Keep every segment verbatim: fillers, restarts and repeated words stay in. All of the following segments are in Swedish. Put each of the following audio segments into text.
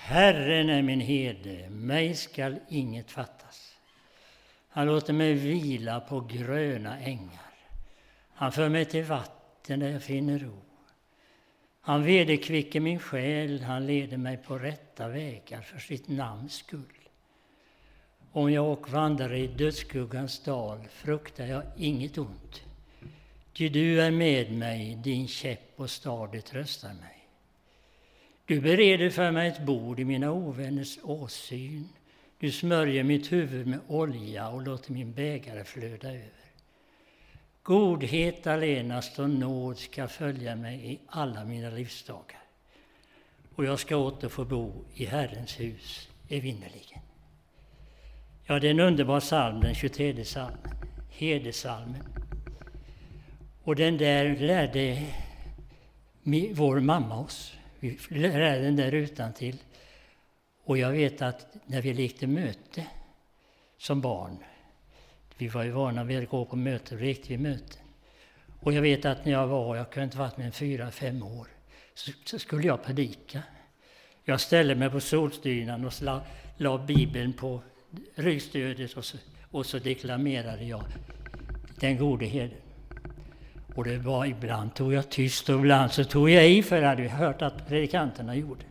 Herren är min herde, mig skall inget fattas. Han låter mig vila på gröna ängar. Han för mig till vatten där jag finner ro. Han vederkvicker min själ, han leder mig på rätta vägar för sitt namns skull. Om jag och vandrar i dödsskuggans dal fruktar jag inget ont. Ty du är med mig, din käpp och stadig tröstar mig. Du bereder för mig ett bord i mina ovänners åsyn. Du smörjer mitt huvud med olja och låter min bägare flöda över. Godhet allenast och nåd ska följa mig i alla mina livsdagar. Och jag ska åter få bo i Herrens hus evinnerligen. Ja, det är en underbar psalm, den tjugotredje psalmen, herdesalmen. Och den där lärde vår mamma oss. Vi lärde den där utan till. Och jag vet att när vi lekte möte som barn, vi var ju vana vid att gå på möten, och lekte vi möten. Och jag vet att när jag var, jag kunde inte varit med en fyra, fem år, så, så skulle jag predika. Jag ställde mig på solstynan och la, la Bibeln på ryggstödet och så, och så deklamerade jag den gode herden. Och det var ibland tog jag tyst och ibland så tog jag i, för jag hade hört att predikanterna gjorde.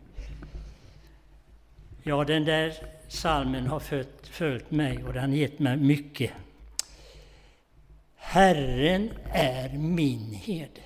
Ja, den där psalmen har följt, följt mig och den har gett mig mycket. Herren är min herde.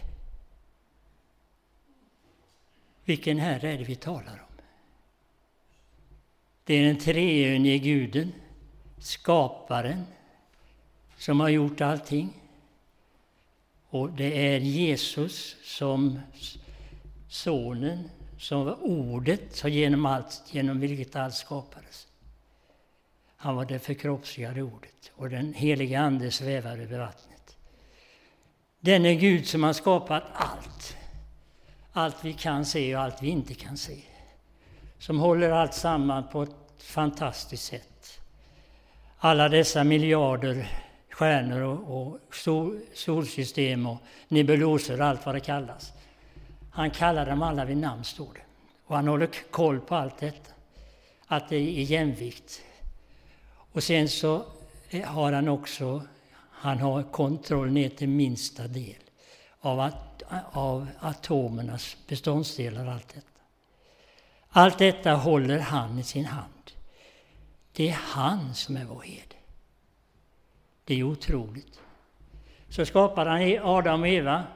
Vilken herre är det vi talar om? Det är den treenige guden, skaparen, som har gjort allting. Och det är Jesus som sonen, som var ordet, så genom allt, genom vilket allt skapades. Han var det förkroppsligade ordet, och den heliga ande svävar över vattnet. Den är Gud som har skapat allt. Allt vi kan se och allt vi inte kan se. Som håller allt samman på ett fantastiskt sätt. Alla dessa miljarder stjärnor och, och sol, solsystem och nebuloser och allt vad det kallas. Han kallar dem alla vid namn, står det. Och han håller koll på allt detta. Att det är i jämvikt. Och sen så har han också, han har kontroll ner till minsta del av, at, av atomernas beståndsdelar och allt detta. Allt detta håller han i sin hand. Det är han som är vår herde. Det är otroligt. Så skapade han Adam och Eva.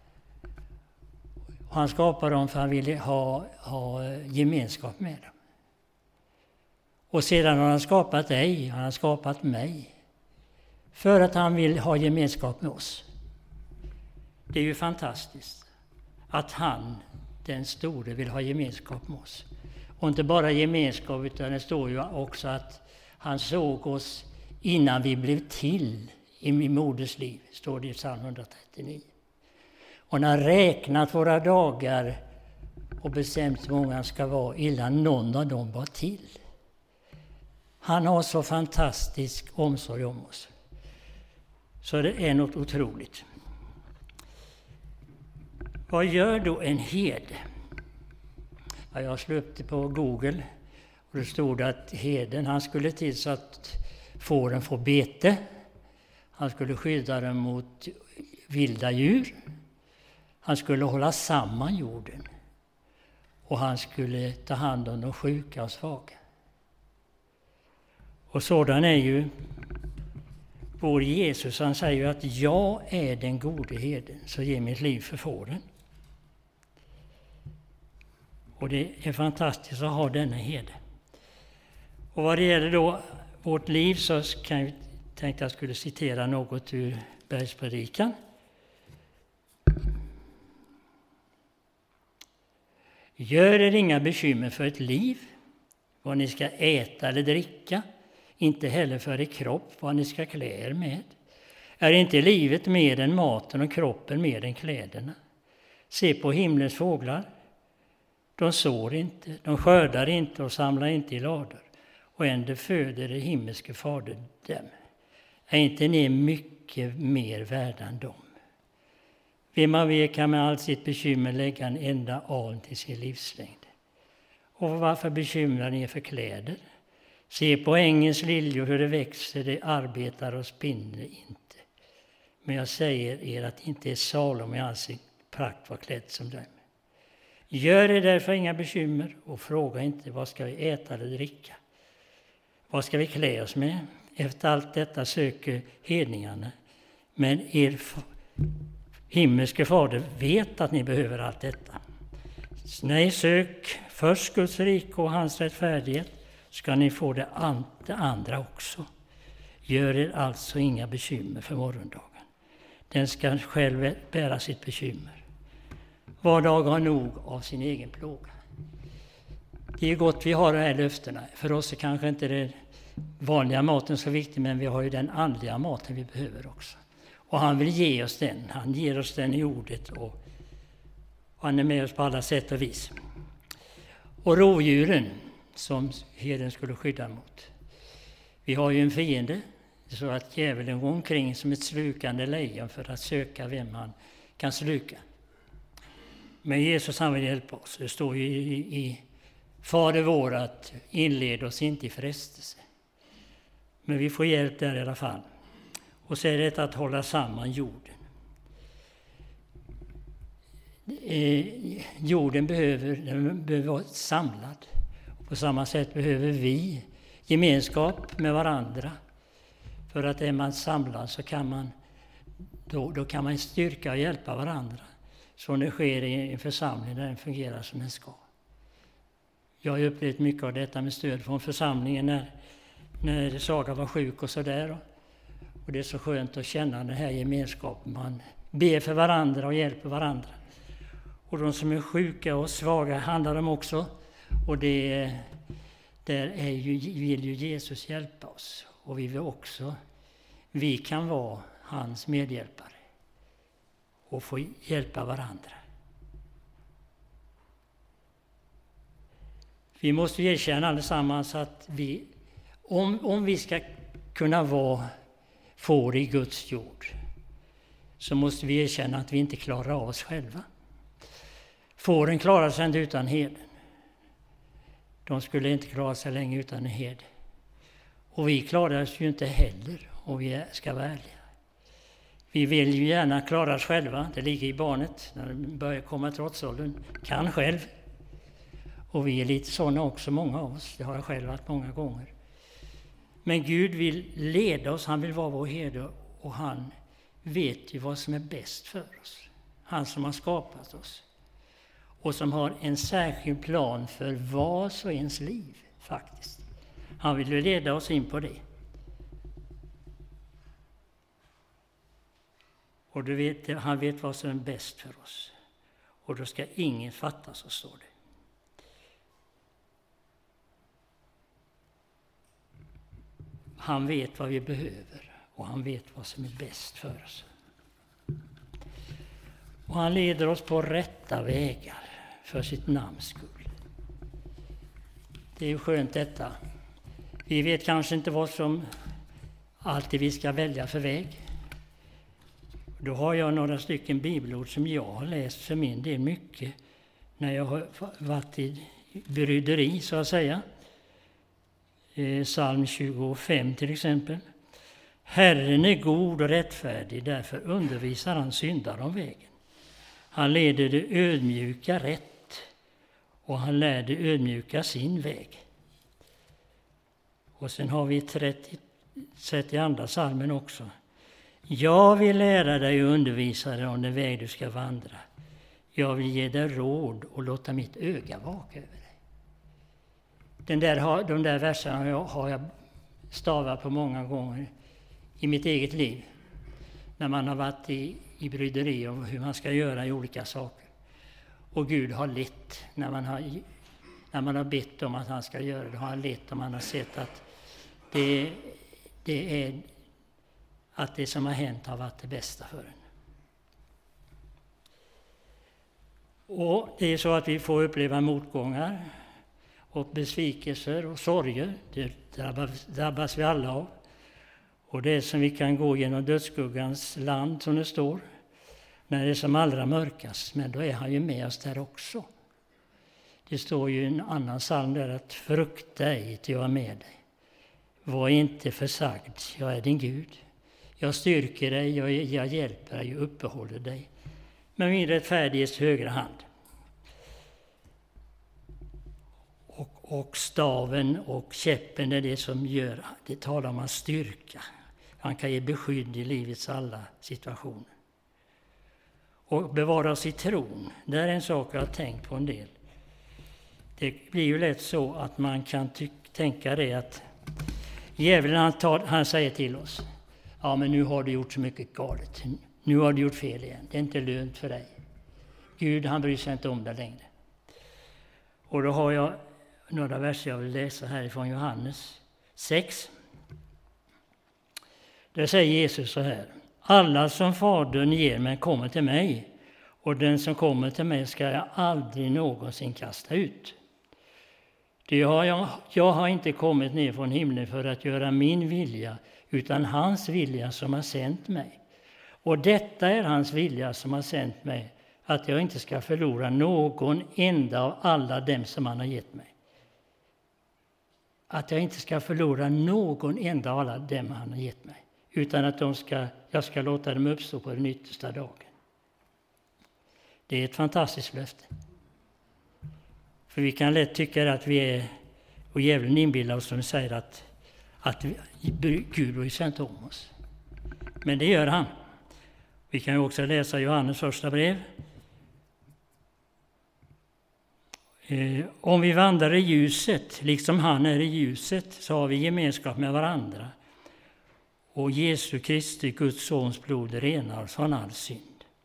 Och han skapade dem för att han ville ha, ha gemenskap med dem. Och sedan har han skapat dig, han har skapat mig. För att han vill ha gemenskap med oss. Det är ju fantastiskt att han, den store, vill ha gemenskap med oss. Och inte bara gemenskap, utan det står ju också att han såg oss innan vi blev till i min moders liv, står det i psalm etthundratrettionio. Och när han räknat våra dagar och bestämt hur många ska vara innan någon av dem var till. Han har så fantastisk omsorg om oss. Så det är något otroligt. Vad gör då en herde? Ja, jag slog upp det på Google och det stod att herden, han skulle till så att fåren får bete. Han skulle skydda dem mot vilda djur. Han skulle hålla samman jorden. Och han skulle ta hand om de sjuka och svaga. Och sådan är ju vår Jesus. Han säger ju att jag är den gode herden, så ger mitt liv för fåren. Och det är fantastiskt att ha denna herde. Och vad det gäller då vårt liv, så kan jag tänkte jag skulle citera något ur Bergspredikan. Gör er inga bekymmer för ett liv, vad ni ska äta eller dricka, inte heller för er kropp, vad ni ska klä er med. Är inte livet mer än maten och kroppen mer än kläderna? Se på himlens fåglar. De sår inte, de skördar inte och samlar inte i lador. Och ändå föder det himmelske fader dem. Är inte ni mycket mer värda än dem? Vem av er kan med allt sitt bekymmer lägga en enda aln till sin livslängd? Och varför bekymrar ni er för kläder? Se på ängens liljor hur det växer, det arbetar och spinner inte. Men jag säger er att inte är Salomo i all sin prakt var klädd som dem. Gör er därför inga bekymmer och fråga inte vad ska vi äta eller dricka. Vad ska vi klä oss med? Efter allt detta söker hedningarna. Men er himmelske fader vet att ni behöver allt detta. Nej, sök först Guds rike och hans rättfärdighet, ska ni få det andra också. Gör er alltså inga bekymmer för morgondagen. Den ska själv bära sitt bekymmer. Var dag har nog av sin egen plåga. Det är gott vi har de här löftena. För oss är kanske inte den vanliga maten så viktig, men vi har ju den andliga maten vi behöver också. Och han vill ge oss den. Han ger oss den i ordet och han är med oss på alla sätt och vis. Och rovdjuren som herden skulle skydda mot. Vi har ju en fiende, så att djävulen går omkring som ett slukande lejon för att söka vem han kan sluka. Men Jesus han vill hjälpa oss. Det står ju i, i Fader vår att inleda oss inte i frestelse. Men vi får hjälp där i alla fall. Och så är det att hålla samman jorden. Eh, jorden behöver, den behöver vara samlad. Och på samma sätt behöver vi gemenskap med varandra. För att är man samlad så kan man, då, då kan man styrka och hjälpa varandra. Så det sker i en församling där den fungerar som den ska. Jag har upplevt mycket av detta med stöd från församlingen när, när Saga var sjuk och sådär. Och det är så skönt att känna den här gemenskapen. Man ber för varandra och hjälper varandra. Och de som är sjuka och svaga handlar de också. Och det, där är ju, vill ju Jesus hjälpa oss. Och vi vill också, vi kan vara hans medhjälpare. Och få hjälpa varandra. Vi måste erkänna allesammans att vi, om, om vi ska kunna vara får i Guds jord, så måste vi erkänna att vi inte klarar av oss själva. Fåren klarar sig inte utan herden. De skulle inte klara sig länge utan en herde. Och vi klarar oss ju inte heller, om vi ska vara ärliga. Vi vill ju gärna klara oss själva. Det ligger i barnet när det börjar komma trotsåldern. Kan själv. Och vi är lite sådana också, många av oss. Det har jag själv varit många gånger. Men Gud vill leda oss. Han vill vara vår herde. Och han vet ju vad som är bäst för oss. Han som har skapat oss. Och som har en särskild plan för vars och ens liv faktiskt. Han vill leda oss in på det. Och du vet, han vet vad som är bäst för oss. Och då ska ingen fatta, så står det. Han vet vad vi behöver. Och han vet vad som är bäst för oss. Och han leder oss på rätta vägar för sitt namns skull. Det är ju skönt detta. Vi vet kanske inte vad som alltid vi ska välja för väg. Då har jag några stycken bibelord som jag har läst för min del mycket när jag har varit i bryderi, så att säga. Psalm tjugofem till exempel. Herren är god och rättfärdig, därför undervisar han syndare om vägen. Han leder det ödmjuka rätt och han lär det ödmjuka sin väg. Och sen har vi trettio, trettioandra psalmen också. Jag vill lära dig och undervisa dig om den väg du ska vandra. Jag vill ge dig råd och låta mitt öga vaka över dig. Den där, de där verserna har jag, har jag stavat på många gånger i mitt eget liv. När man har varit i, i bryderi om hur man ska göra i olika saker. Och Gud har lett när man har, när man har bett om att han ska göra det. Har han lett om man har sett att det, det är att det som har hänt har varit det bästa för en. Och det är så att vi får uppleva motgångar och besvikelser och sorger. Det drabbas, drabbas vi alla av. Och det är som vi kan gå genom dödsskuggans land, som det står, när det är som allra mörkast. Men då är han ju med oss där också. Det står ju i en annan psalm där att frukta ej, till jag är med dig. Var inte försagd, jag är din Gud. Jag styrker dig, jag, jag hjälper dig och uppehåller dig med min rättfärdighets högra hand. Och, och staven och käppen är det som gör, det talar om hans styrka. Han kan ge beskydd i livets alla situationer. Och bevara oss i tron, det är en sak jag har tänkt på en del. Det blir ju lätt så att man kan ty- tänka det att djävulen han, tar, han säger till oss, ja men nu har du gjort så mycket galet, nu har du gjort fel igen, det är inte lönt för dig. Gud han bryr sig inte om det längre. Och då har jag några verser jag vill läsa här från Johannes sex. Där säger Jesus så här: alla som Fadern ger mig kommer till mig, och den som kommer till mig ska jag aldrig någonsin kasta ut. Det har jag, jag har inte kommit ner från himlen för att göra min vilja, utan hans vilja som har sänt mig. Och detta är hans vilja som har sänt mig, att jag inte ska förlora någon enda av alla dem som han har gett mig. Att jag inte ska förlora någon enda av alla dem han har gett mig, utan att de ska, jag ska låta dem uppstå på den yttersta dagen. Det är ett fantastiskt löfte. För vi kan lätt tycka att vi är, och djävulen inbillar oss som säger att, att vi, Gud bryr sig inte om oss. Men det gör han. Vi kan ju också läsa Johannes första brev. Eh, om vi vandrar i ljuset, liksom han är i ljuset, så har vi gemenskap med varandra. Och Jesu Kristi, Guds sons blod, renar oss från all synd.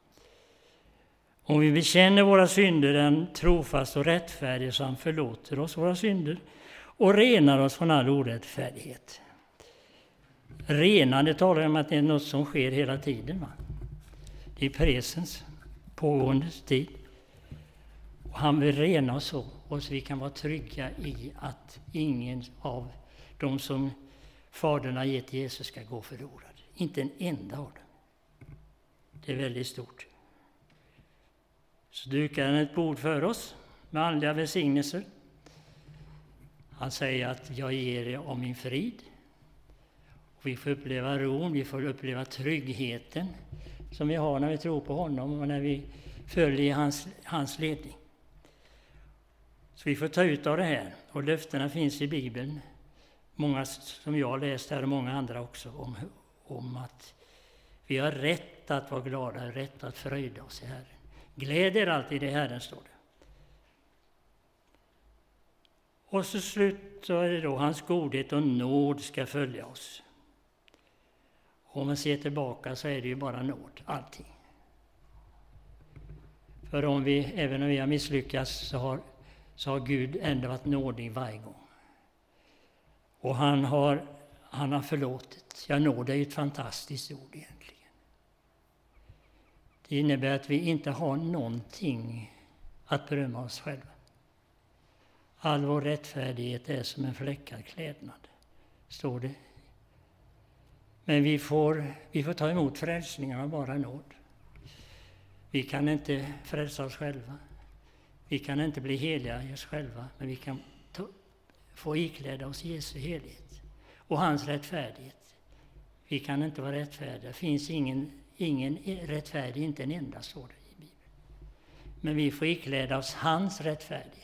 Om vi bekänner våra synder, den trofast och rättfärdig som förlåter oss våra synder och renar oss från all orättfärdighet. Renande talar om att det är något som sker hela tiden. Va? Det är presens, pågående tid. Och han vill rena oss så, och så vi kan vara trygga i att ingen av de som Fadern har gett Jesus ska gå förlorad. Inte en enda av dem. Det är väldigt stort. Så dukar han ett bord för oss med andliga välsignelser. Han säger att jag ger er om min frid. Och vi får uppleva ron, vi får uppleva tryggheten som vi har när vi tror på honom och när vi följer hans, hans ledning. Så vi får ta ut av det här. Och löftena finns i Bibeln. Många som jag har läst här och många andra också om, om att vi har rätt att vara glada, rätt att fröjda oss i Herren. Gläd er alltid i Herren, står det. Och så slut så är det då hans godhet och nåd ska följa oss. Och om man ser tillbaka så är det ju bara nåd, allting. För om vi, även om vi har misslyckats så har, så har Gud ändå varit nådig varje gång. Och han har, han har förlåtit. Ja, nåd är ju ett fantastiskt ord egentligen. Det innebär att vi inte har någonting att berömma oss själva. All vår rättfärdighet är som en fläckad klädnad, står det. Men vi får, vi får ta emot frälsningen av bara nåd. Vi kan inte frälsa oss själva. Vi kan inte bli heliga i oss själva, men vi kan ta, få ikläda oss Jesu helighet och hans rättfärdighet. Vi kan inte vara rättfärdiga. Det finns ingen, ingen rättfärdig, inte en enda, står det i Bibeln. Men vi får ikläda oss hans rättfärdighet.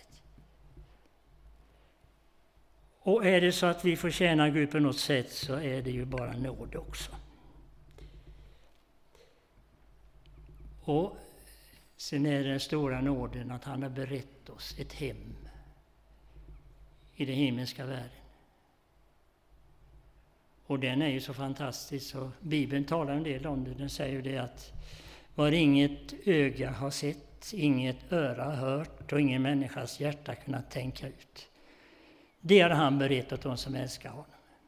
Och är det så att vi får tjäna Gud på något sätt så är det ju bara nåd också. Och sen är det den stora nåden att han har berett oss ett hem i den himmelska världen. Och den är ju så fantastisk, så Bibeln talar en del om det. Den säger ju det att vad inget öga har sett, inget öra har hört och ingen människas hjärta kunnat tänka ut. Det har han berett åt de som älskar honom.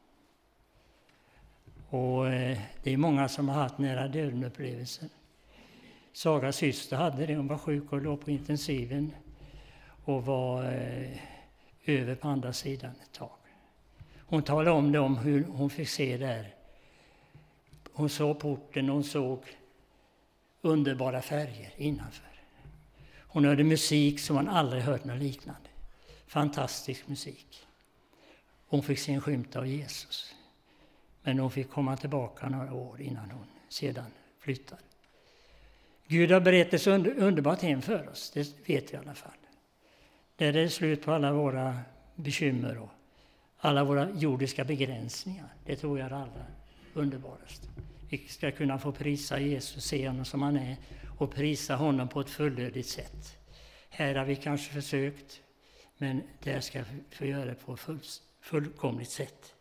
Och eh, det är många som har haft nära döden upplevelser. Sagas syster hade det, hon var sjuk och låg på intensiven och var eh, över på andra sidan ett tag. Hon talade om det, om hur hon fick se där. Hon såg porten och hon såg underbara färger innanför. Hon hörde musik som hon aldrig hört något liknande. Fantastisk musik. Hon fick se en skymt av Jesus. Men hon fick komma tillbaka några år innan hon sedan flyttade. Gud har berett ett underbart hem för oss, det vet vi i alla fall. Där är det slut på alla våra bekymmer och alla våra jordiska begränsningar. Det tror jag är allra underbarast. Vi ska kunna få prisa Jesus, se honom som han är och prisa honom på ett fullödigt sätt. Här har vi kanske försökt, men där ska vi få göra det på ett full, fullkomligt sätt.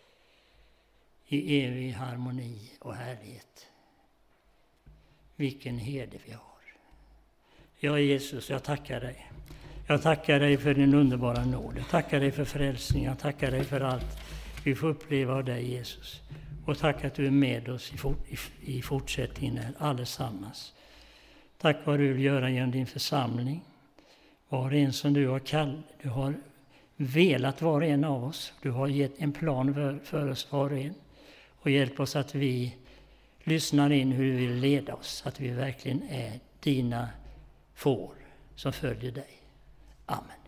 I evig harmoni och härlighet. Vilken herde vi har. Ja, Jesus, jag tackar dig. Jag tackar dig för din underbara nåd. Jag tackar dig för frälsning. Jag tackar dig för allt vi får uppleva av dig, Jesus. Och tack att du är med oss i, fort, i, i fortsättningen allesammans. Tack vad du vill göra genom din församling. Var och en som du har kallat, du har velat vara en av oss. Du har gett en plan för, för oss var och en. Och hjälp oss att vi lyssnar in hur du vill leda oss. Att vi verkligen är dina får som följer dig. Amen.